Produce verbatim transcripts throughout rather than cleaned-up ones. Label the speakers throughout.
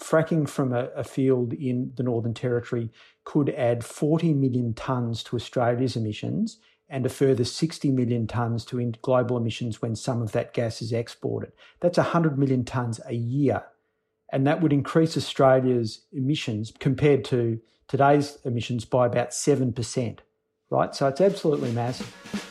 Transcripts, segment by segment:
Speaker 1: fracking from a, a field in the Northern Territory could add forty million tonnes to Australia's emissions and a further sixty million tonnes to in global emissions when some of that gas is exported. That's one hundred million tonnes a year. And that would increase Australia's emissions compared to today's emissions by about seven percent, right? So it's absolutely massive.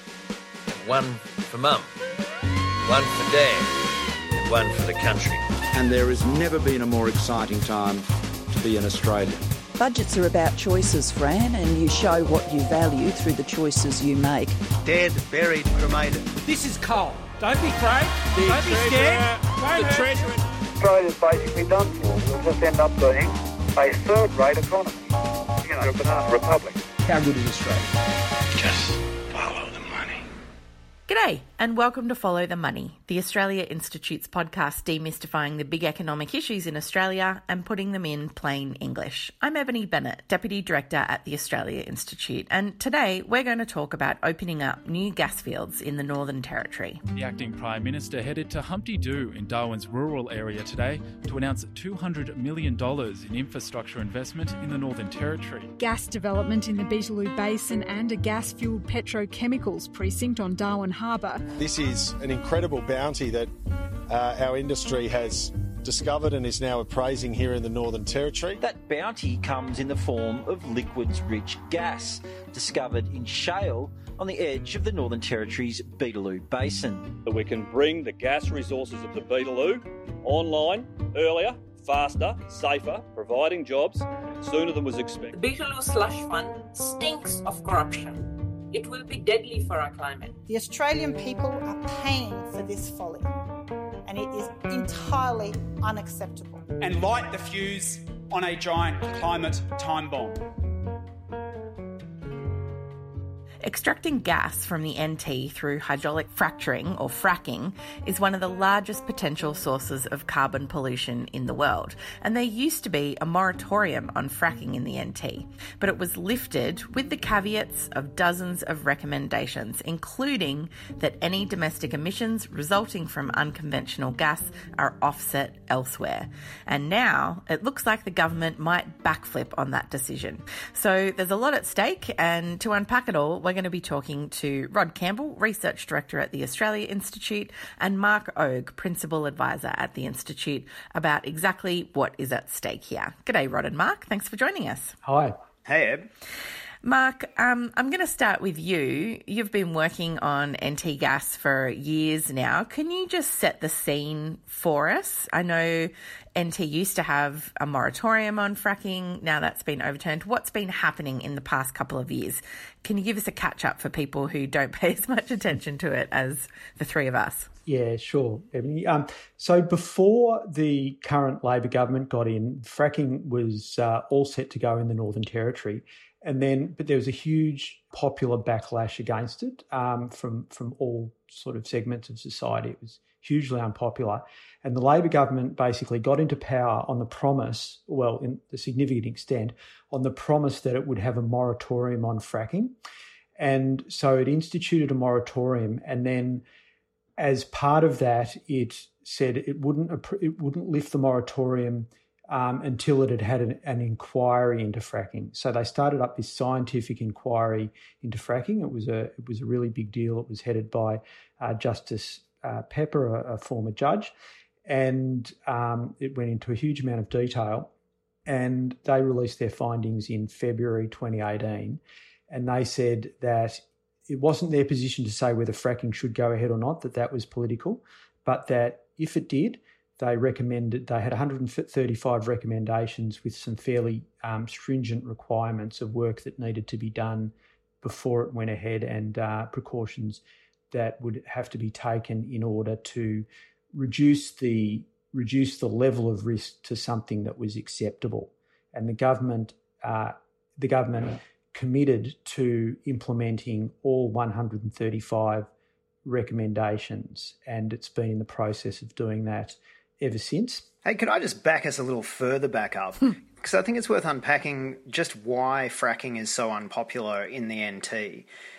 Speaker 2: One for mum, one for dad, and one for the country.
Speaker 3: And there has never been a more exciting time to be an Australian.
Speaker 4: Budgets are about choices, Fran, and you show what you value through the choices you make.
Speaker 5: Dead, buried, cremated.
Speaker 6: This is coal. Don't be afraid. The Don't be scared. Don't
Speaker 5: the treasury.
Speaker 7: Australia's basically done for. We'll just end up being a third-rate economy. You know, a banana republic.
Speaker 1: How good is Australia?
Speaker 2: Just follow the money.
Speaker 8: G'day and welcome to Follow the Money, the Australia Institute's podcast demystifying the big economic issues in Australia and putting them in plain English. I'm Ebony Bennett, Deputy Director at the Australia Institute, and today we're going to talk about opening up new gas fields in the Northern Territory.
Speaker 9: The Acting Prime Minister headed to Humpty Doo in Darwin's rural area today to announce two hundred million dollars in infrastructure investment in the Northern Territory.
Speaker 10: Gas development in the Beetaloo Basin and a gas-fuelled petrochemicals precinct on Darwin Harbour.
Speaker 11: This is an incredible bounty that uh, our industry has discovered and is now appraising here in the Northern Territory.
Speaker 12: That bounty comes in the form of liquids-rich gas, discovered in shale on the edge of the Northern Territory's Beetaloo Basin.
Speaker 13: We can bring the gas resources of the Beetaloo online earlier, faster, safer, providing jobs sooner than was expected.
Speaker 14: The Beetaloo Slush Fund stinks of corruption. It will be deadly for our climate.
Speaker 15: The Australian people are paying for this folly, and it is entirely unacceptable.
Speaker 6: And light the fuse on a giant climate time bomb.
Speaker 8: Extracting gas from the N T through hydraulic fracturing or fracking is one of the largest potential sources of carbon pollution in the world. And there used to be a moratorium on fracking in the N T, but it was lifted with the caveats of dozens of recommendations, including that any domestic emissions resulting from unconventional gas are offset elsewhere. And now it looks like the government might backflip on that decision. So there's a lot at stake, and to unpack it all, we're going to be talking to Rod Campbell, Research Director at the Australia Institute, and Mark Ogue, Principal Advisor at the Institute, about exactly what is at stake here. G'day, Rod and Mark. Thanks for joining us.
Speaker 1: Hi.
Speaker 5: Hey, Eb.
Speaker 8: Mark, um, I'm going to start with you. You've been working on N T gas for years now. Can you just set the scene for us? I know N T used to have a moratorium on fracking. Now that's been overturned. What's been happening in the past couple of years? Can you give us a catch-up for people who don't pay as much attention to it as the three of us?
Speaker 1: Yeah, sure, Ebony. Um, so before the current Labor government got in, fracking was uh, all set to go in the Northern Territory. And then, but there was a huge popular backlash against it um, from from all sort of segments of society. It was hugely unpopular. And the Labor government basically got into power on the promise, well, in a significant extent, on the promise that it would have a moratorium on fracking. And so it instituted a moratorium, and then as part of that, it said it wouldn't it wouldn't lift the moratorium Um, until it had had an, an inquiry into fracking. So they started up this scientific inquiry into fracking. It was a it was a really big deal. It was headed by uh, Justice uh, Pepper, a, a former judge, and um, it went into a huge amount of detail. And they released their findings in February twenty eighteen, and they said that it wasn't their position to say whether fracking should go ahead or not, that that was political, but that if it did, they recommended, they had one hundred thirty-five recommendations with some fairly um, stringent requirements of work that needed to be done before it went ahead, and uh, precautions that would have to be taken in order to reduce the reduce the level of risk to something that was acceptable. And the government, uh, the government committed to implementing all one hundred thirty-five recommendations, and it's been in the process of doing that ever since.
Speaker 5: Hey, could I just back us a little further back up? Because I think it's worth unpacking just why fracking is so unpopular in the N T.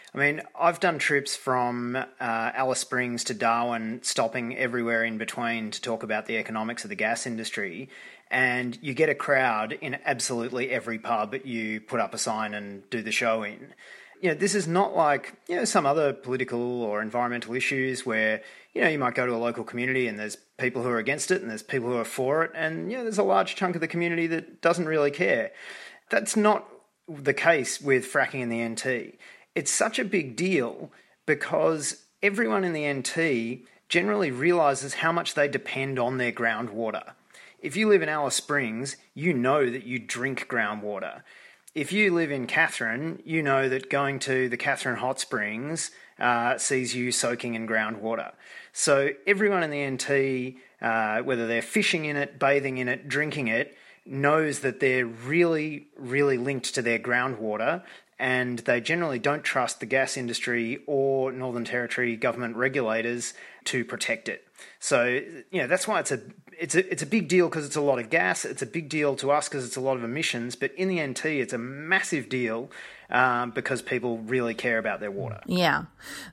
Speaker 5: I mean, I've done trips from uh, Alice Springs to Darwin, stopping everywhere in between to talk about the economics of the gas industry, and you get a crowd in absolutely every pub you put up a sign and do the show in. You know, this is not like, you know, some other political or environmental issues where, you know, you might go to a local community and there's people who are against it and there's people who are for it, and, you know, there's a large chunk of the community that doesn't really care. That's not the case with fracking in the N T. It's such a big deal because everyone in the N T generally realises how much they depend on their groundwater. If you live in Alice Springs, you know that you drink groundwater. If you live in Katherine, you know that going to the Katherine Hot Springs uh, sees you soaking in groundwater. So everyone in the N T, uh, whether they're fishing in it, bathing in it, drinking it, knows that they're really, really linked to their groundwater, and they generally don't trust the gas industry or Northern Territory government regulators to protect it. So, you know, that's why it's a it's a it's a big deal, because it's a lot of gas. It's a big deal to us because it's a lot of emissions. But in the N T, it's a massive deal um, because people really care about their water.
Speaker 8: Yeah.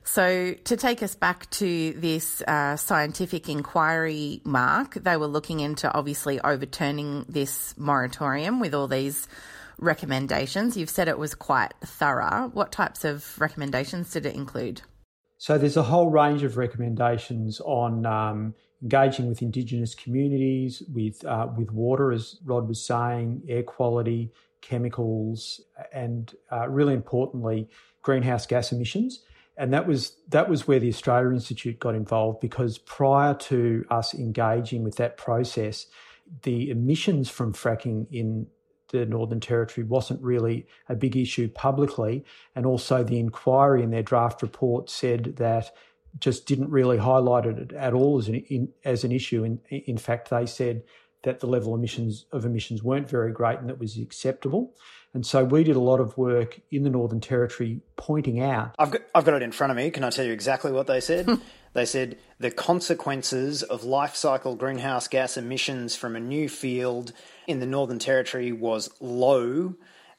Speaker 8: So to take us back to this uh, scientific inquiry, Mark, they were looking into obviously overturning this moratorium with all these recommendations. You've said it was quite thorough. What types of recommendations did it include?
Speaker 1: So there's a whole range of recommendations on um, engaging with Indigenous communities, with uh, with water, as Rod was saying, air quality, chemicals, and uh, really importantly, greenhouse gas emissions. And that was that was where the Australia Institute got involved, because prior to us engaging with that process, the emissions from fracking in the Northern Territory wasn't really a big issue publicly, and also the inquiry in their draft report said that just didn't really highlight it at all as an in, as an issue. In, in fact, they said that the level of emissions of emissions weren't very great and that was acceptable. And so we did a lot of work in the Northern Territory pointing out.
Speaker 5: I've got, I've got it in front of me. Can I tell you exactly what they said? They said the consequences of life cycle greenhouse gas emissions from a new field in the Northern Territory was low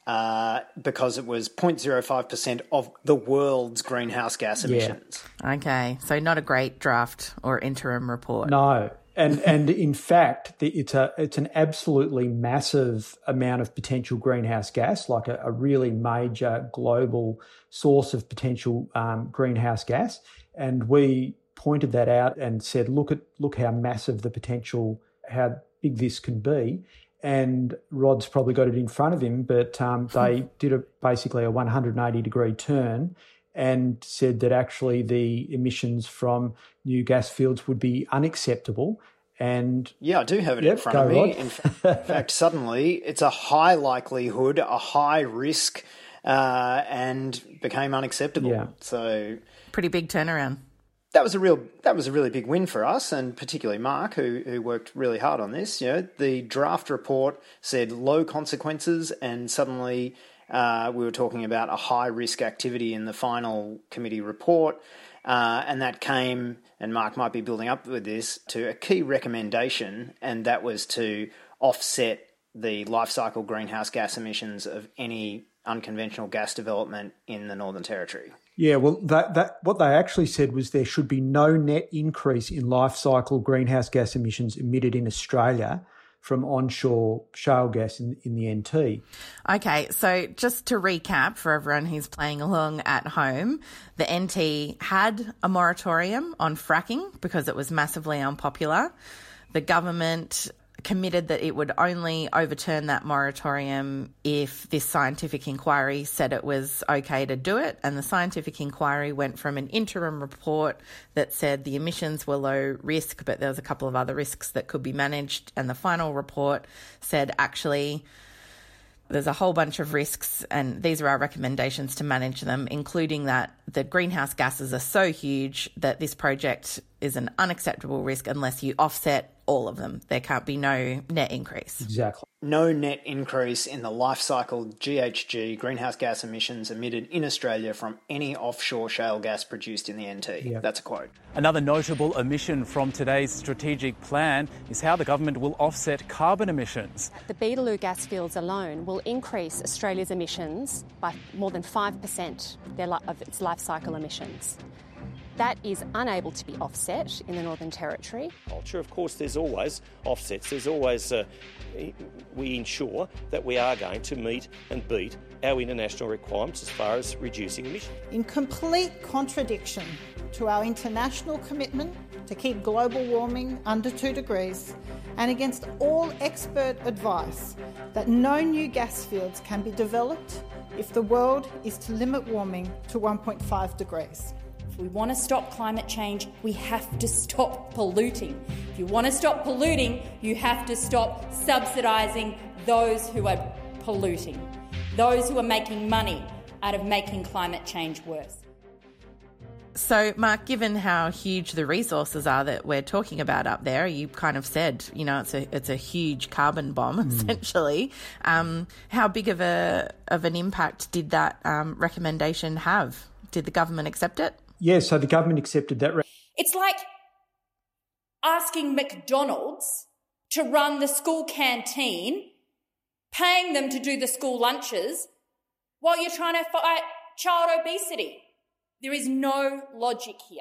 Speaker 5: uh, because it was zero point zero five percent of the world's greenhouse gas emissions.
Speaker 8: Yeah. Okay, so not a great draft or interim report.
Speaker 1: No. And and in fact, the, it's a it's an absolutely massive amount of potential greenhouse gas, like a, a really major global source of potential um, greenhouse gas. And we pointed that out and said, look at look how massive the potential, how big this can be. And Rod's probably got it in front of him, but um, they did a, basically a one hundred eighty degree turn and said that actually the emissions from new gas fields would be unacceptable. And
Speaker 5: yeah, I do have it
Speaker 1: yep,
Speaker 5: in front of me.
Speaker 1: Rod.
Speaker 5: In fact, suddenly it's a high likelihood, a high risk, uh, and became unacceptable.
Speaker 1: Yeah.
Speaker 5: So
Speaker 8: pretty big turnaround.
Speaker 5: That was a real that was a really big win for us, and particularly Mark, who who worked really hard on this. You know, the draft report said low consequences, and suddenly uh, we were talking about a high risk activity in the final committee report, uh, and that came, and Mark might be building up with this, to a key recommendation, and that was to offset the life cycle greenhouse gas emissions of any unconventional gas development in the Northern Territory.
Speaker 1: Yeah, well, that, that what they actually said was there should be no net increase in life cycle greenhouse gas emissions emitted in Australia from onshore shale gas in, in the N T.
Speaker 8: Okay, so just to recap for everyone who's playing along at home, the N T had a moratorium on fracking because it was massively unpopular. The government committed that it would only overturn that moratorium if this scientific inquiry said it was okay to do it. And the scientific inquiry went from an interim report that said the emissions were low risk, but there was a couple of other risks that could be managed. And the final report said, actually, there's a whole bunch of risks, and these are our recommendations to manage them, including that the greenhouse gases are so huge that this project is an unacceptable risk unless you offset all of them. There can't be no net increase.
Speaker 1: Exactly.
Speaker 5: No net increase in the life cycle G H G, greenhouse gas emissions emitted in Australia from any offshore shale gas produced in the N T. Yep. That's a quote.
Speaker 9: Another notable omission from today's strategic plan is how the government will offset carbon emissions.
Speaker 16: The Beetaloo gas fields alone will increase Australia's emissions by more than five percent of its life cycle emissions. That is unable to be offset in the Northern Territory.
Speaker 17: Culture, of course, there's always offsets. There's always, uh, we ensure that we are going to meet and beat our international requirements as far as reducing emissions.
Speaker 15: In complete contradiction to our international commitment to keep global warming under two degrees, and against all expert advice that no new gas fields can be developed if the world is to limit warming to one point five degrees.
Speaker 18: If we want to stop climate change, we have to stop polluting. If you want to stop polluting, you have to stop subsidising those who are polluting, those who are making money out of making climate change worse.
Speaker 8: So, Mark, given how huge the resources are that we're talking about up there, you kind of said, you know, it's a it's a huge carbon bomb, mm. essentially. Um, how big of a of an impact did that um, recommendation have? Did the government accept it?
Speaker 1: Yeah, so the government accepted that. Re-
Speaker 18: it's like asking McDonald's to run the school canteen, paying them to do the school lunches, while you're trying to fight child obesity. There is no logic here.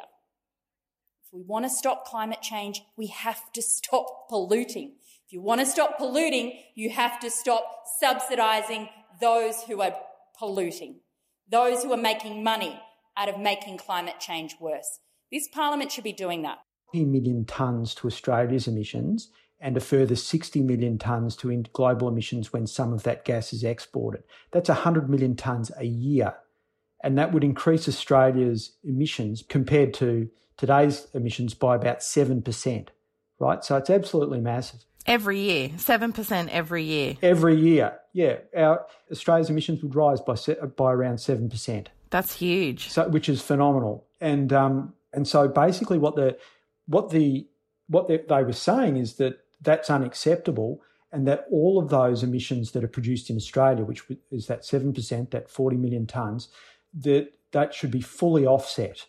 Speaker 18: If we want to stop climate change, we have to stop polluting. If you want to stop polluting, you have to stop subsidising those who are polluting, those who are making money out of making climate change worse. This parliament should be doing that.
Speaker 1: twenty million tonnes to Australia's emissions and a further sixty million tonnes to global emissions when some of that gas is exported. That's one hundred million tonnes a year. And that would increase Australia's emissions compared to today's emissions by about seven percent, right? So it's absolutely massive.
Speaker 8: Every year, seven percent every year.
Speaker 1: Every year, yeah. Our Australia's emissions would rise by by around seven percent.
Speaker 8: That's huge.
Speaker 1: So, which is phenomenal. And um, and so basically, what the what the what the, they were saying is that that's unacceptable, and that all of those emissions that are produced in Australia, which is that seven percent, that forty million tonnes, that that should be fully offset.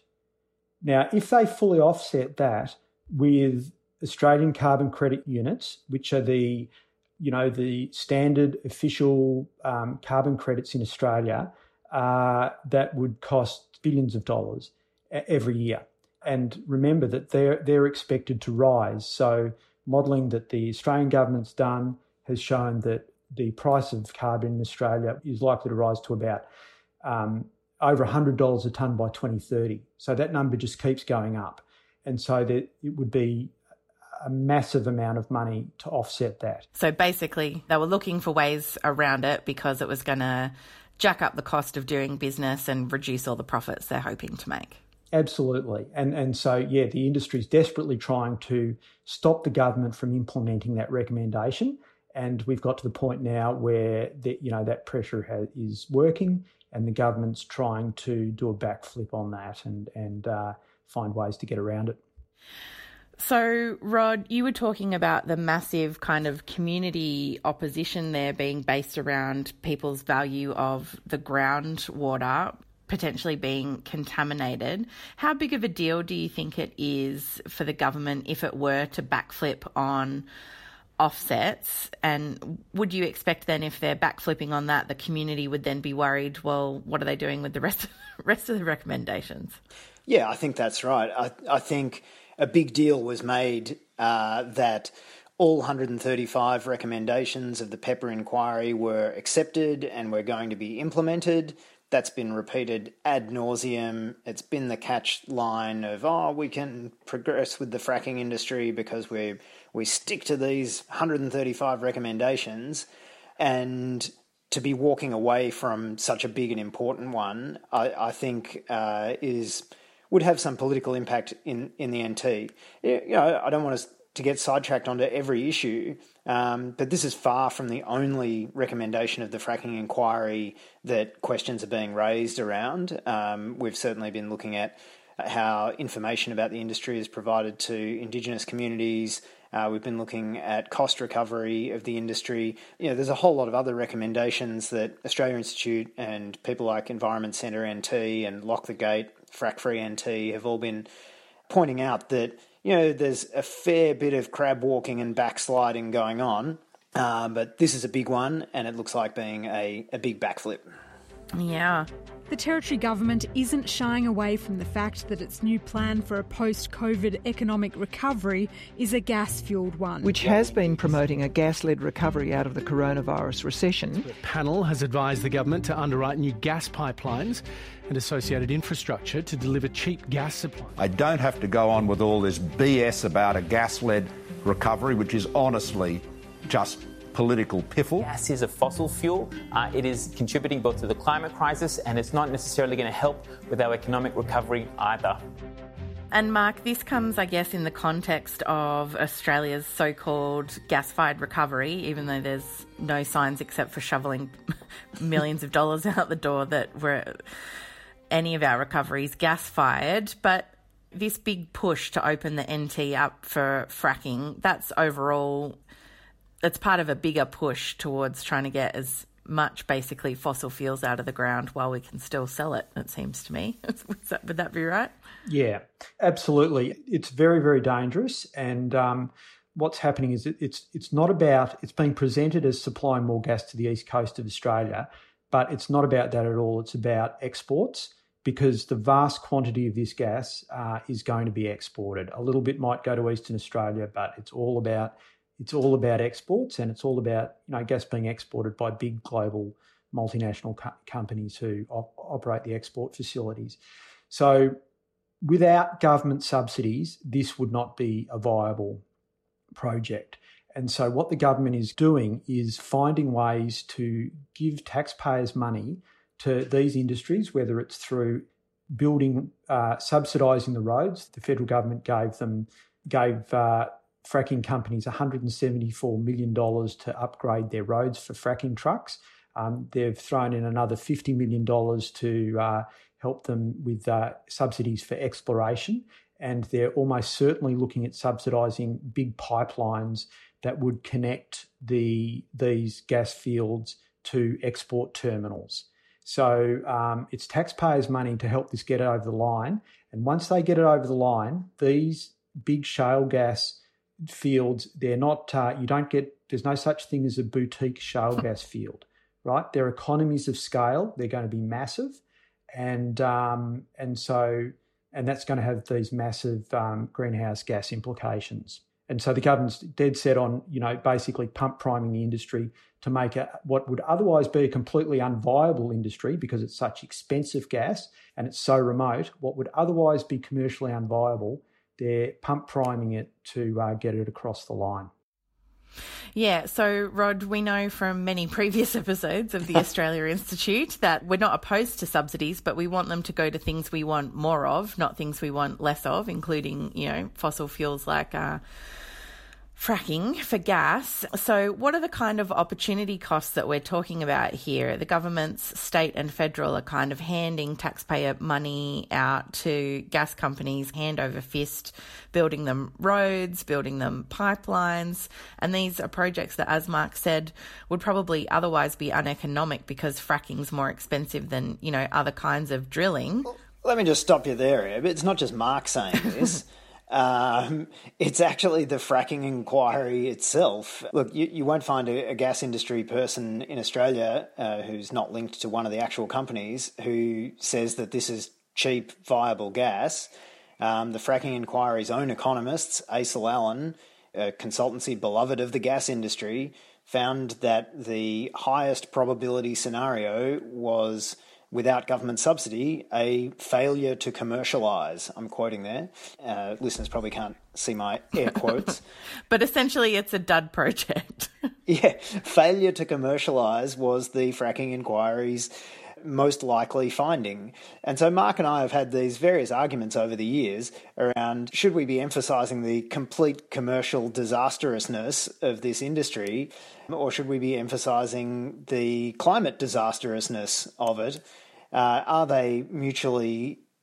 Speaker 1: Now, if they fully offset that with Australian carbon credit units, which are the you know the standard official um, carbon credits in Australia. Uh, that would cost billions of dollars every year. And remember that they're, they're expected to rise. So modelling that the Australian government's done has shown that the price of carbon in Australia is likely to rise to about um, over one hundred dollars a tonne by twenty thirty. So that number just keeps going up. And so that it would be a massive amount of money to offset that.
Speaker 8: So basically they were looking for ways around it because it was going to jack up the cost of doing business and reduce all the profits they're hoping to make.
Speaker 1: Absolutely. And and so, yeah, the industry is desperately trying to stop the government from implementing that recommendation. And we've got to the point now where, the, you know, that pressure has, is working and the government's trying to do a backflip on that and, and uh, find ways to get around it.
Speaker 8: So, Rod, you were talking about the massive kind of community opposition there being based around people's value of the groundwater potentially being contaminated. How big of a deal do you think it is for the government if it were to backflip on offsets? And would you expect then if they're backflipping on that, the community would then be worried, well, what are they doing with the rest of, rest of the recommendations?
Speaker 5: Yeah, I think that's right. I, I think a big deal was made uh, that all one hundred thirty-five recommendations of the Pepper inquiry were accepted and were going to be implemented. That's been repeated ad nauseum. It's been the catch line of, oh, we can progress with the fracking industry because we we stick to these one hundred thirty-five recommendations. And to be walking away from such a big and important one, I, I think uh, is would have some political impact in, in the N T. You know, I don't want us to get sidetracked onto every issue, um, but this is far from the only recommendation of the fracking inquiry that questions are being raised around. Um, we've certainly been looking at how information about the industry is provided to Indigenous communities Uh, we've been looking at cost recovery of the industry. You know, there's a whole lot of other recommendations that Australia Institute and people like Environment Centre N T and Lock the Gate, Frack Free N T have all been pointing out that, you know, there's a fair bit of crab walking and backsliding going on, uh, but this is a big one and it looks like being a, a big backflip.
Speaker 8: Yeah.
Speaker 10: The Territory government isn't shying away from the fact that its new plan for a post-COVID economic recovery is a gas-fuelled one.
Speaker 19: Which has been promoting a gas-led recovery out of the coronavirus recession.
Speaker 20: The panel has advised the government to underwrite new gas pipelines and associated infrastructure to deliver cheap gas supply.
Speaker 21: I don't have to go on with all this B S about a gas-led recovery, which is honestly just political piffle.
Speaker 22: Gas is a fossil fuel. Uh, it is contributing both to the climate crisis and it's not necessarily going to help with our economic recovery either.
Speaker 8: And Mark, this comes, I guess, in the context of Australia's so-called gas-fired recovery, even though there's no signs except for shoveling millions of dollars out the door that we're, any of our recoveries gas-fired. But this big push to open the N T up for fracking, that's overall... it's part of a bigger push towards trying to get as much basically fossil fuels out of the ground while we can still sell it, it seems to me. that, would that be right?
Speaker 1: Yeah, absolutely. It's very, very dangerous. And um, what's happening is it, it's it's not about, it's being presented as supplying more gas to the east coast of Australia, but it's not about that at all. It's about exports, because the vast quantity of this gas uh, is going to be exported. A little bit might go to Eastern Australia, but it's all about It's all about exports, and it's all about, you know, gas being exported by big global multinational co- companies who op- operate the export facilities. So without government subsidies, this would not be a viable project. And so what the government is doing is finding ways to give taxpayers money to these industries, whether it's through building, uh, subsidising the roads. The federal government gave them, gave... Uh, fracking companies one hundred seventy-four million dollars to upgrade their roads for fracking trucks. Um, they've thrown in another fifty million dollars to uh, help them with uh, subsidies for exploration. And they're almost certainly looking at subsidising big pipelines that would connect the these gas fields to export terminals. So um, it's taxpayers' money to help this get it over the line. And once they get it over the line, these big shale gas fields, they're not, uh, you don't get, there's no such thing as a boutique shale gas field, right? They're economies of scale. They're going to be massive. And um, and so, and that's going to have these massive um, greenhouse gas implications. And so the government's dead set on, you know, basically pump priming the industry to make a, what would otherwise be a completely unviable industry because it's such expensive gas and it's so remote, what would otherwise be commercially unviable, they're pump priming it to uh, get it across the line.
Speaker 8: Yeah, so Rod, we know from many previous episodes of the Australia Institute that we're not opposed to subsidies, but we want them to go to things we want more of, not things we want less of, including, you know, fossil fuels like uh, fracking for gas. So what are the kind of opportunity costs that we're talking about here? The governments, state and federal, are kind of handing taxpayer money out to gas companies, hand over fist, building them roads, building them pipelines. And these are projects that, as Mark said, would probably otherwise be uneconomic because fracking's more expensive than, you know, other kinds of drilling.
Speaker 5: Well, let me just stop you there, Eb. It's not just Mark saying this. Um, it's actually the fracking inquiry itself. Look, you, you won't find a, a gas industry person in Australia uh, who's not linked to one of the actual companies who says that this is cheap, viable gas. Um, the fracking inquiry's own economists, Aysel Allen, a consultancy beloved of the gas industry, found that the highest probability scenario was, without government subsidy, a failure to commercialise. I'm quoting there. Uh, listeners probably can't see my air quotes.
Speaker 8: But essentially it's a dud project.
Speaker 5: Yeah, failure to commercialise was the fracking inquiry's most likely finding. And so Mark and I have had these various arguments over the years around, should we be emphasising the complete commercial disastrousness of this industry, or should we be emphasising the climate disastrousness of it? Uh, are they mutually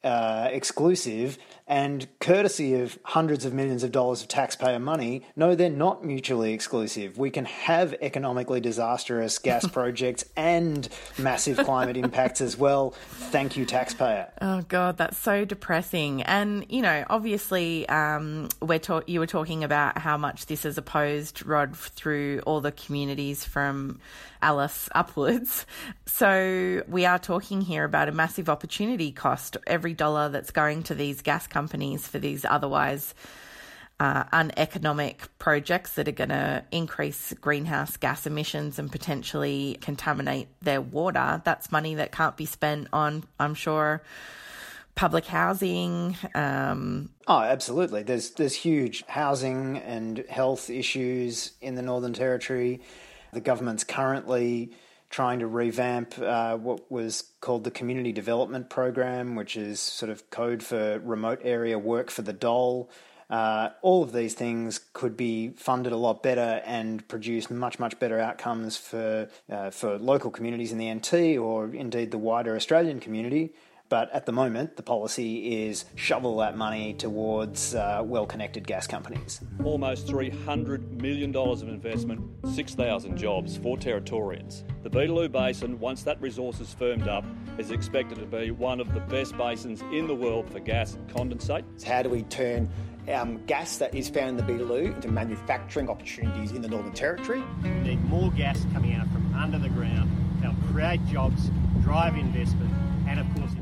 Speaker 5: uh, exclusive, and courtesy of hundreds of millions of dollars of taxpayer money, no, they're not mutually exclusive. We can have economically disastrous gas projects and massive climate impacts as well. Thank you, taxpayer.
Speaker 8: Oh, God, that's so depressing. And, you know, obviously um, we're ta- you were talking about how much this is opposed, Rod, through all the communities from Alice upwards. So we are talking here about a massive opportunity cost. Every dollar that's going to these gas companies for these otherwise uh, uneconomic projects that are going to increase greenhouse gas emissions and potentially contaminate their water, that's money that can't be spent on, I'm sure, public housing. Um,
Speaker 5: oh, absolutely. There's there's huge housing and health issues in the Northern Territory. The government's currently trying to revamp uh, what was called the Community Development Program, which is sort of code for remote area work for the dole. Uh, all of these things could be funded a lot better and produce much, much better outcomes for uh, for local communities in the N T or indeed the wider Australian community. But at the moment, the policy is shovel that money towards uh, well-connected gas companies.
Speaker 13: Almost three hundred million dollars of investment, six thousand jobs for Territorians. The Beetaloo Basin, once that resource is firmed up, is expected to be one of the best basins in the world for gas and condensate.
Speaker 3: How do we turn um, gas that is found in the Beetaloo into manufacturing opportunities in the Northern Territory?
Speaker 4: We need more gas coming out from under the ground. They'll create jobs, drive investment, and of course,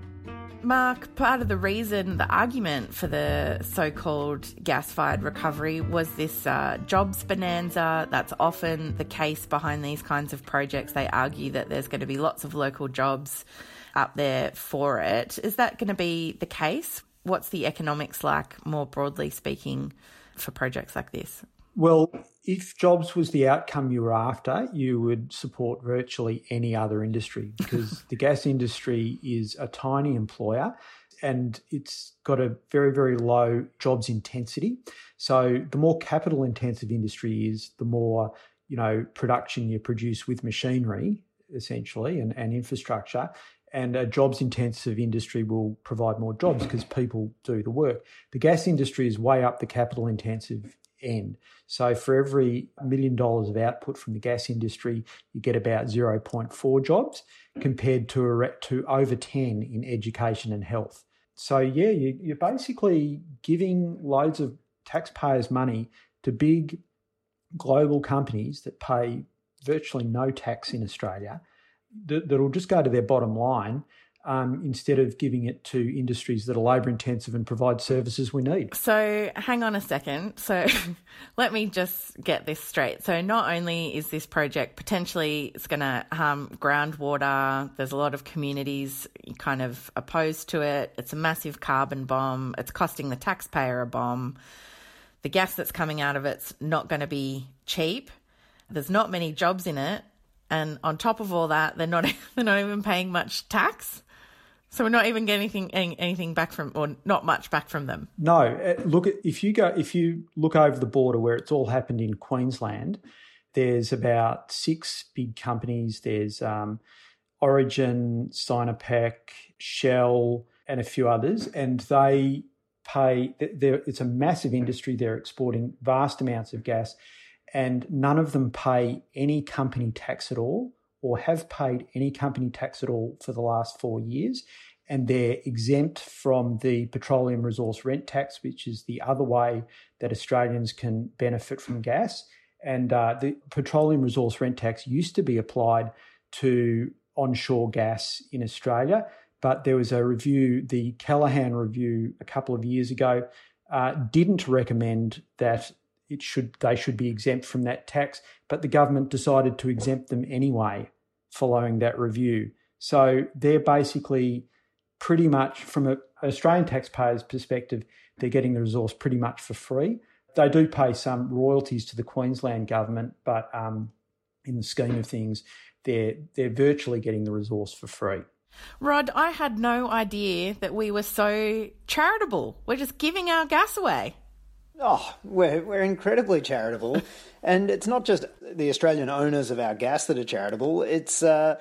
Speaker 8: Mark, part of the reason, the argument for the so-called gas-fired recovery was this uh, jobs bonanza. That's often the case behind these kinds of projects. They argue that there's going to be lots of local jobs up there for it. Is that going to be the case? What's the economics like, more broadly speaking, for projects like this?
Speaker 1: Well, if jobs was the outcome you were after, you would support virtually any other industry because the gas industry is a tiny employer and it's got a very, very low jobs intensity. So the more capital intensive industry is, the more, you know, production you produce with machinery, essentially, and, and infrastructure. And a jobs intensive industry will provide more jobs because people do the work. The gas industry is way up the capital intensive end. So for every million dollars of output from the gas industry, you get about zero point four jobs compared to a, to over ten in education and health. So yeah, you, you're basically giving loads of taxpayers' money to big global companies that pay virtually no tax in Australia, that, that'll just go to their bottom line. Um, instead of giving it to industries that are labour intensive and provide services we need.
Speaker 8: So hang on a second. So let me just get this straight. So not only is this project potentially it's going to harm groundwater, there's a lot of communities kind of opposed to it. It's a massive carbon bomb. It's costing the taxpayer a bomb. The gas that's coming out of it's not going to be cheap. There's not many jobs in it. And on top of all that, they're not they're not even paying much tax. So we're not even getting anything, anything back from, or not much back from them.
Speaker 1: No, look, if you go, if you look over the border where it's all happened in Queensland, there's about six big companies. There's um, Origin, Sinopec, Shell, and a few others, and they pay. It's a massive industry. They're exporting vast amounts of gas, and none of them pay any company tax at all, or have paid any company tax at all for the last four years, and they're exempt from the petroleum resource rent tax, which is the other way that Australians can benefit from gas. And uh, the petroleum resource rent tax used to be applied to onshore gas in Australia, but there was a review, the Callaghan review a couple of years ago, uh, didn't recommend that It should they should be exempt from that tax, but the government decided to exempt them anyway following that review. So they're basically pretty much, from an Australian taxpayer's perspective, they're getting the resource pretty much for free. They do pay some royalties to the Queensland government, but um, in the scheme of things, they're they're virtually getting the resource for free.
Speaker 8: Rod, I had no idea that we were so charitable. We're just giving our gas away.
Speaker 5: Oh, we're we're incredibly charitable, and it's not just the Australian owners of our gas that are charitable. It's uh,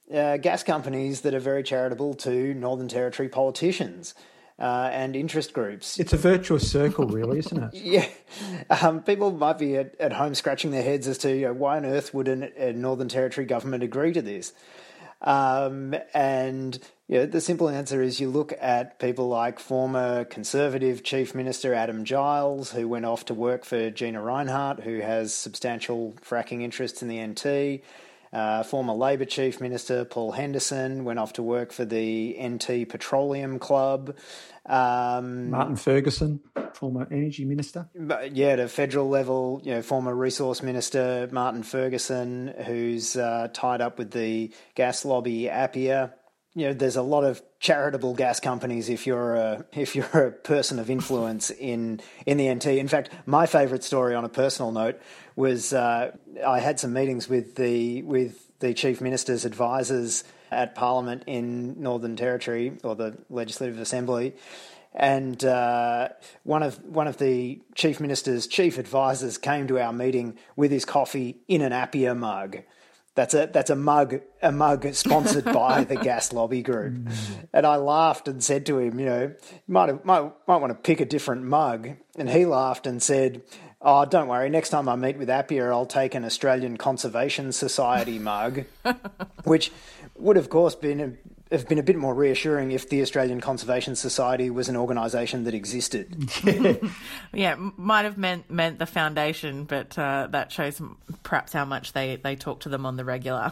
Speaker 5: uh, gas companies that are very charitable to Northern Territory politicians uh, and interest groups.
Speaker 1: It's a virtuous circle, really, isn't it?
Speaker 5: Yeah. Um, people might be at, at home scratching their heads as to, you know, why on earth would an, a Northern Territory government agree to this? Um, and you know, the simple answer is you look at people like former Conservative Chief Minister Adam Giles, who went off to work for Gina Rinehart, who has substantial fracking interests in the N T. Uh, former Labor Chief Minister Paul Henderson went off to work for the N T Petroleum Club. Um,
Speaker 1: Martin Ferguson, former Energy Minister.
Speaker 5: But yeah, at a federal level, you know, former Resource Minister Martin Ferguson, who's uh, tied up with the gas lobby Appia. You know, there's a lot of charitable gas companies if you're a if you're a person of influence in in the N T. In fact, my favourite story on a personal note was uh, I had some meetings with the with the Chief Minister's advisors at Parliament in Northern Territory, or the Legislative Assembly, and uh, one of one of the Chief Minister's chief advisors came to our meeting with his coffee in an Appia mug. That's a that's a mug a mug sponsored by the gas lobby group, and I laughed and said to him, you know, you might have, might might want to pick a different mug, and he laughed and said, "Oh, don't worry. Next time I meet with Appia, I'll take an Australian Conservation Society mug," which would, of course, been a, have been a bit more reassuring if the Australian Conservation Society was an organisation that existed.
Speaker 8: Yeah, might have meant meant the foundation, but uh, that shows perhaps how much they, they talk to them on the regular.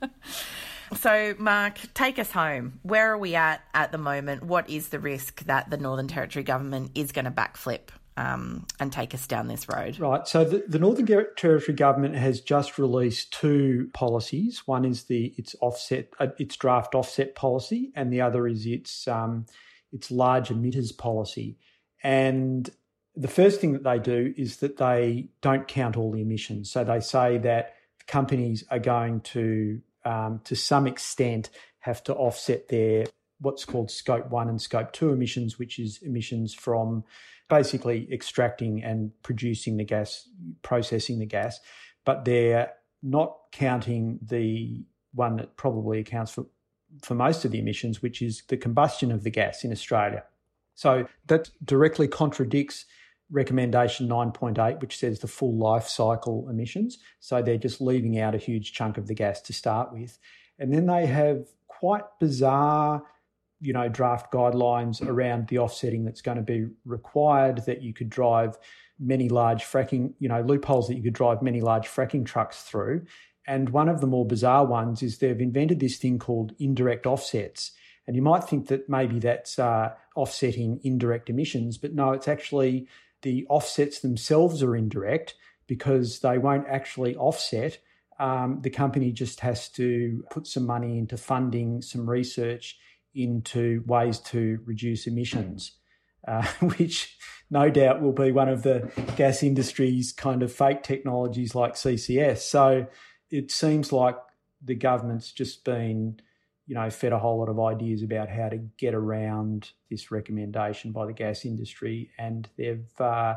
Speaker 8: So, Mark, take us home. Where are we at at the moment? What is the risk that the Northern Territory government is going to backflip um, and take us down this road?
Speaker 1: Right. So the, the Northern Territory government has just released two policies. One is the its offset, uh, its draft offset policy, and the other is its um, its large emitters policy. And the first thing that they do is that they don't count all the emissions. So they say that companies are going to, um, to some extent, have to offset their what's called scope one and scope two emissions, which is emissions from basically extracting and producing the gas, processing the gas, but they're not counting the one that probably accounts for, for most of the emissions, which is the combustion of the gas in Australia. So that directly contradicts recommendation nine point eight, which says the full life cycle emissions. So they're just leaving out a huge chunk of the gas to start with. And then they have quite bizarre, you know, draft guidelines around the offsetting that's going to be required, that you could drive many large fracking, you know, loopholes that you could drive many large fracking trucks through. And one of the more bizarre ones is they've invented this thing called indirect offsets. And you might think that maybe that's uh, offsetting indirect emissions, but no, it's actually the offsets themselves are indirect because they won't actually offset. Um, the company just has to put some money into funding some research into ways to reduce emissions, uh, which no doubt will be one of the gas industry's kind of fake technologies like C C S. So it seems like the government's just been, you know, fed a whole lot of ideas about how to get around this recommendation by the gas industry, and they've, uh,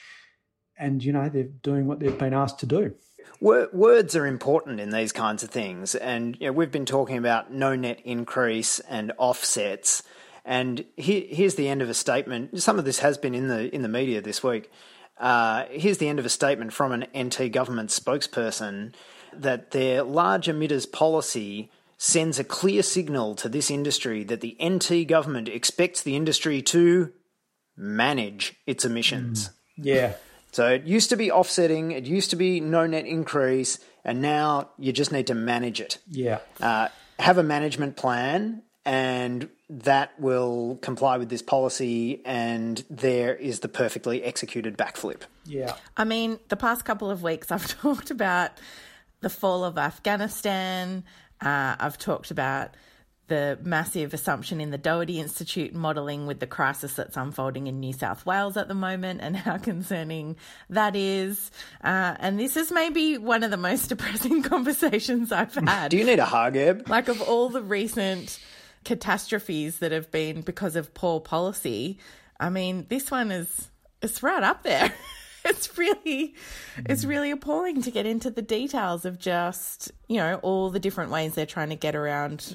Speaker 1: and you know, they're doing what they've been asked to do.
Speaker 5: Words are important in these kinds of things, and you know, we've been talking about no net increase and offsets. And here, here's the end of a statement. Some of this has been in the in the media this week. Uh, here's the end of a statement from an N T government spokesperson that their large emitters policy sends a clear signal to this industry that the N T government expects the industry to manage its emissions.
Speaker 1: Mm, yeah.
Speaker 5: So it used to be offsetting, it used to be no net increase, and now you just need to manage it.
Speaker 1: Yeah.
Speaker 5: Uh, have a management plan, and that will comply with this policy, and there is the perfectly executed backflip.
Speaker 1: Yeah.
Speaker 8: I mean, the past couple of weeks I've talked about the fall of Afghanistan. Uh, I've talked about the massive assumption in the Doherty Institute modelling with the crisis that's unfolding in New South Wales at the moment and how concerning that is. Uh, and this is maybe one of the most depressing conversations I've had.
Speaker 5: Do you need a hug, Eb?
Speaker 8: Like, of all the recent catastrophes that have been because of poor policy, I mean, this one is it's right up there. it's really, it's really appalling to get into the details of just, you know, all the different ways they're trying to get around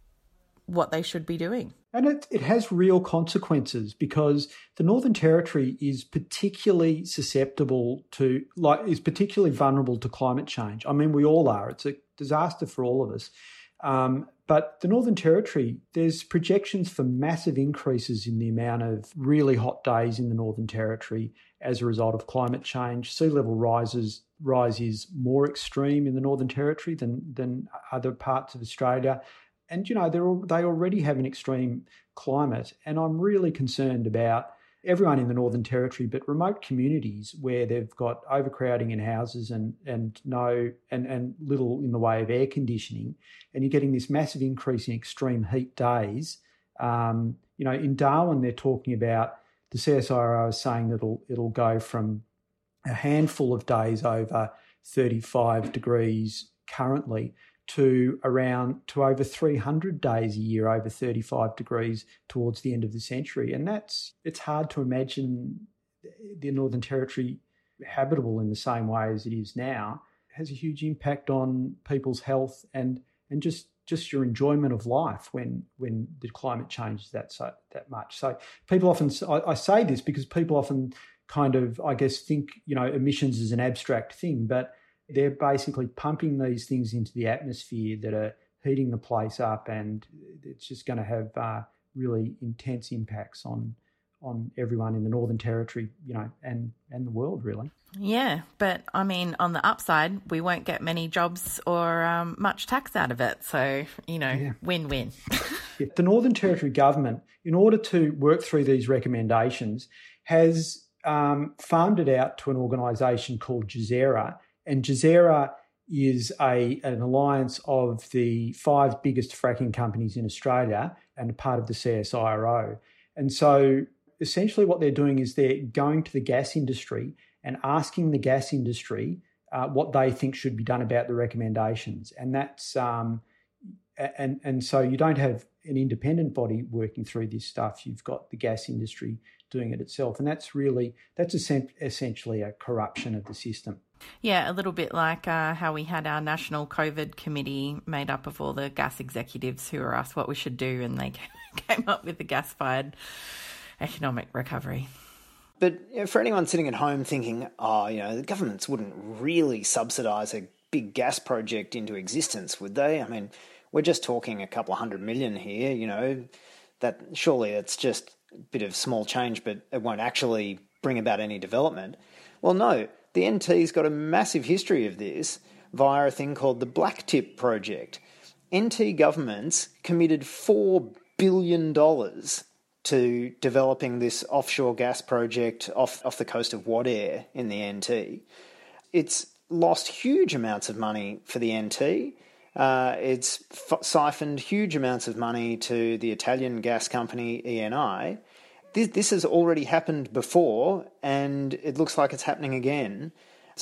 Speaker 8: what they should be doing.
Speaker 1: And it, it has real consequences because the Northern Territory is particularly susceptible to, like, is particularly vulnerable to climate change. I mean, we all are. It's a disaster for all of us. Um, but the Northern Territory, there's projections for massive increases in the amount of really hot days in the Northern Territory as a result of climate change. Sea level rises rise is more extreme in the Northern Territory than than other parts of Australia. And, you know, they're, they already have an extreme climate. And I'm really concerned about everyone in the Northern Territory, but remote communities where they've got overcrowding in houses and and no and, and little in the way of air conditioning. And you're getting this massive increase in extreme heat days. Um, you know, in Darwin, they're talking about, the C S I R O is saying that it'll, it'll go from a handful of days over thirty-five degrees currently to around to over three hundred days a year over thirty-five degrees towards the end of the century. And that's, it's hard to imagine the Northern Territory habitable in the same way as it is now. It has a huge impact on people's health and and just just your enjoyment of life when when the climate changes that so that much. So people often, I, I say this because people often kind of, I guess, think, you know, emissions is an abstract thing, but they're basically pumping these things into the atmosphere that are heating the place up, and it's just going to have uh, really intense impacts on on everyone in the Northern Territory, you know, and, and the world, really.
Speaker 8: Yeah, but, I mean, on the upside, we won't get many jobs or um, much tax out of it. So, you know, yeah. win-win.
Speaker 1: Yeah. The Northern Territory government, in order to work through these recommendations, has um, farmed it out to an organisation called GESERA. And GESERA is a an alliance of the five biggest fracking companies in Australia and a part of the C S I R O. And so essentially what they're doing is they're going to the gas industry and asking the gas industry uh, what they think should be done about the recommendations. And that's um, and and so you don't have an independent body working through this stuff. You've got the gas industry doing it itself. And that's really, that's essentially a corruption of the system.
Speaker 8: Yeah, a little bit like uh, how we had our national COVID committee made up of all the gas executives who were asked what we should do, and they came up with the gas-fired economic recovery.
Speaker 5: But you know, for anyone sitting at home thinking, oh, you know, the governments wouldn't really subsidise a big gas project into existence, would they? I mean, we're just talking a couple of hundred million here, you know, that surely it's just a bit of small change, but it won't actually bring about any development. Well, no. The N T's got a massive history of this via a thing called the Blacktip Project. N T governments committed four billion dollars to developing this offshore gas project off, off the coast of Wadeyar in the N T. It's lost huge amounts of money for the N T. Uh, it's f- siphoned huge amounts of money to the Italian gas company E N I. This, this has already happened before, and it looks like it's happening again.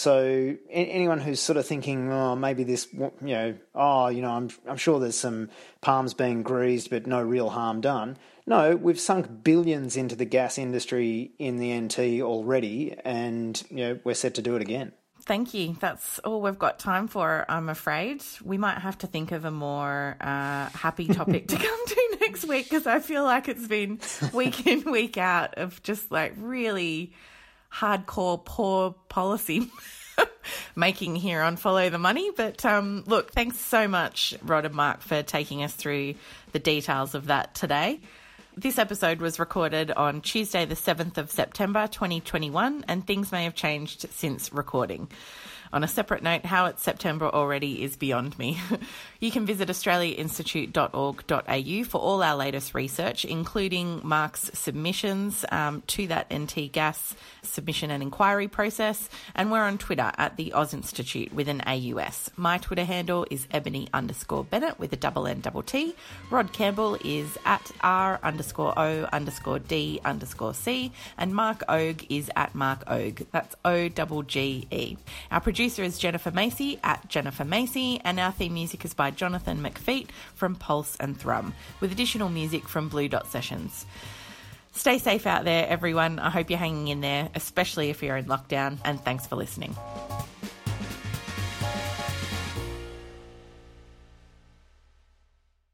Speaker 5: So anyone who's sort of thinking, oh, maybe this, you know, oh, you know, I'm I'm sure there's some palms being greased, but no real harm done. No, we've sunk billions into the gas industry in the N T already, and you know, we're set to do it again.
Speaker 8: Thank you. That's all we've got time for, I'm afraid. We might have to think of a more uh, happy topic to come to next week, because I feel like it's been week in, week out of just like really hardcore poor policy making here on Follow the Money. But um, look, thanks so much, Rod and Mark, for taking us through the details of that today. This episode was recorded on Tuesday the seventh of September twenty twenty-one, and things may have changed since recording. On a separate note, how it's September already is beyond me. You can visit australia institute dot org dot a u for all our latest research, including Mark's submissions um, to that N T Gas submission and inquiry process. And we're on Twitter at the Oz Institute with an A U S. My Twitter handle is ebony underscore Bennett with a double N double T. Rod Campbell is at R underscore O underscore D underscore C. And Mark Ogue is at Mark Ogue. That's O double G E. Our producer is Jennifer Macy at Jennifer Macy, and our theme music is by Jonathan McFeet from Pulse and Thrum, with additional music from Blue Dot Sessions. Stay safe out there, everyone. I hope you're hanging in there, especially if you're in lockdown, and thanks for listening.